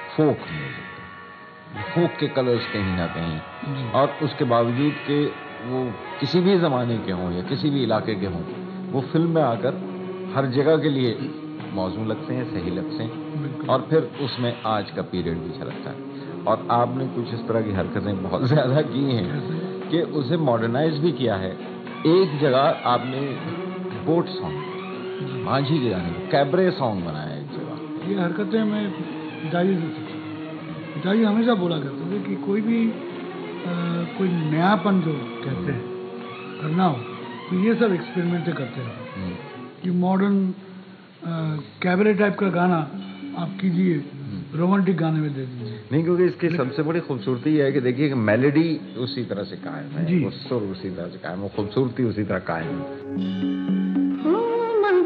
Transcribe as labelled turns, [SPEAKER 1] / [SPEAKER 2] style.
[SPEAKER 1] Folk music, फोक के colours कहीं ना कहीं, और उसके बावजूद कि वो किसी भी ज़माने के हों या किसी भी इलाके के हों, वो फिल्म में आकर हर जगह के लिए मौजूद लगते हैं, सही लगते हैं, और फिर उसमें आज का पीरियड भी झलकता है। और आपने कुछ इस तरह की हरकतें बहुत ज़्यादा की हैं कि उसे मॉडर्नाइज भी किया है। एक जगह आपने बोट सॉन्ग, माझी के गाने को कैबरे सॉन्ग बनाया एक जगह।
[SPEAKER 2] ये हरकतें मैं पिताजी से सीखी। पिताजी हमेशा बोला करते थे कि कोई भी कोई नयापन जो कहते हैं करना हो तो ये सब एक्सपेरिमेंट करते रहो। कि मॉडर्न कैबरे टाइप का गाना आप कीजिए, रोमांटिक गाने में दे दीजिए।
[SPEAKER 1] नहीं, क्योंकि इसकी सबसे बड़ी खूबसूरती ये है कि देखिए कि मेलोडी उसी तरह से कायम है, वो सुर उसी तरह से कायम है, वो खूबसूरती उसी तरह कायम है।